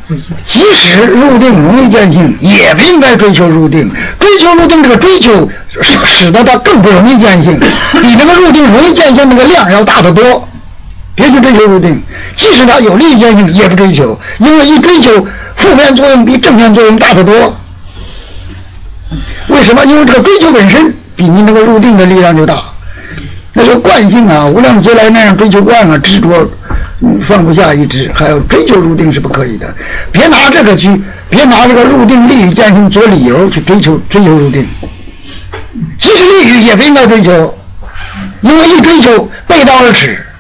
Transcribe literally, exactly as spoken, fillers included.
即使入定容易见性，也不应该追求入定。追求入定这个追求使使得它更不容易见性，比那个入定容易见性那个量要大得多。别去追求入定，即使它有利于见性，也不追求，因为一追求负面作用比正面作用大得多。为什么？因为这个追求本身比你那个入定的力量就大。那是惯性啊，无量劫来那样追求惯了，执着放不下一直，还有追求入定是不可以的。别拿这个去，别拿这个入定利于见性做理由去追求追求入定，即使利于也不应该追求，因为一追求背道而驰。